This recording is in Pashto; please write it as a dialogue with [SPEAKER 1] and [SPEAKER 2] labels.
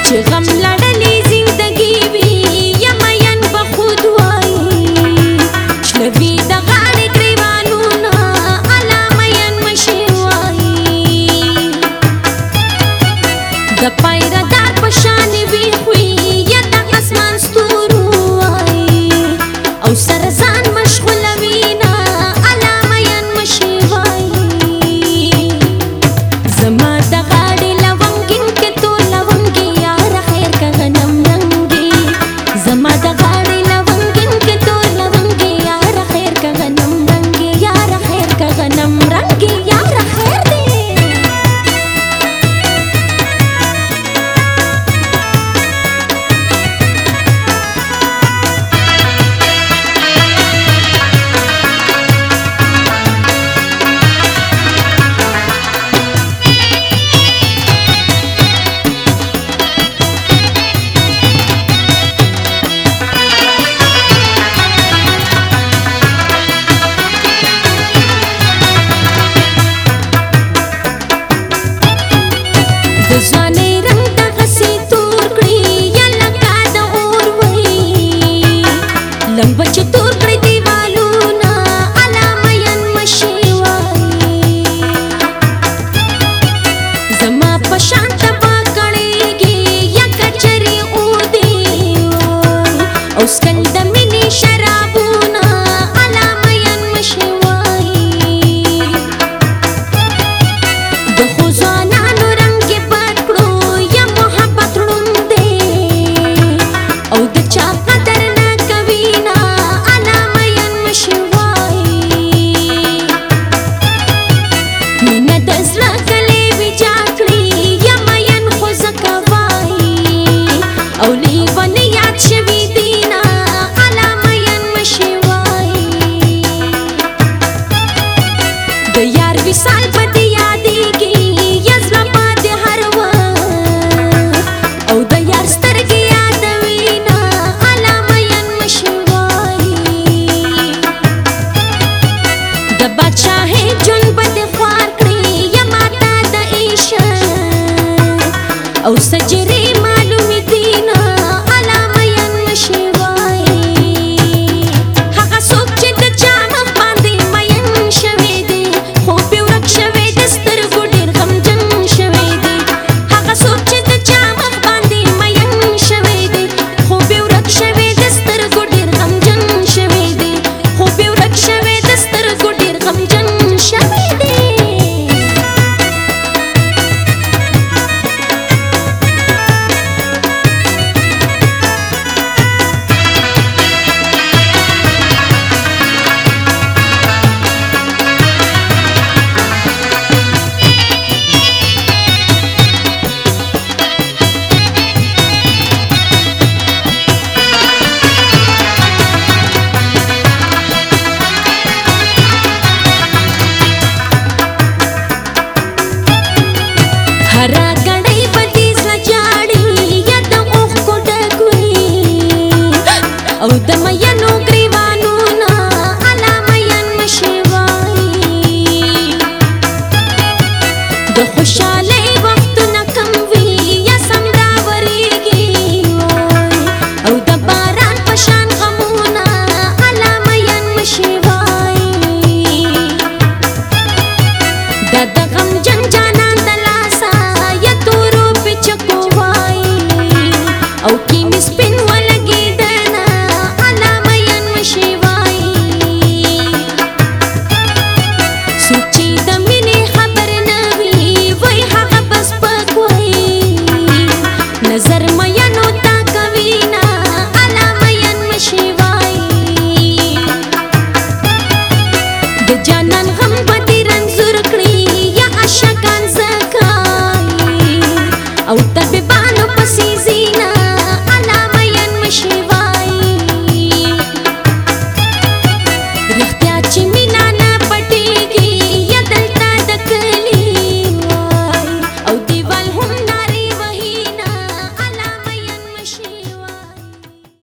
[SPEAKER 1] چې غم لړلې زندګي وي یا مین به خود وایي شلوي د غاړې ګریوانونه الا مین مشي وایي د پیردار په شان وي خوی یا د اسمان ستورو وایي او سره ځان مشغولوي نه الا مین مشي وایي زما د غاړې لونګین کې تو لونګي یار خیر کا غنم رنګي زما د غاړې لونګین کې تو لونګي یار خیر کا غنم رنګي یار خیر کا غنم رنګي یار خیر دی ځواني رنگ دغسې تور کړي یا لکه د اور وهي لمبه چې تور کړي دیوالونه الا مین مشي وایي زما په شان تبا کړيږي یا کچري اور دی او سکل د مینې شرابونه الا مین مشي وایي د خو ځوانانو او د چا قدر نه کوي نه الا مین مشي وایي مینه د زړه کلي ویجاړ کړي یا مین خو ځکه وایي او لیونی یاد شوي دي نه الا مین مشي وایي د یار وصال په دې یادېږي یا زړه پاتې هر وخت او د یار سترګې بادشاہي جون بد خوار کړی یا ماتا د عشق او سجري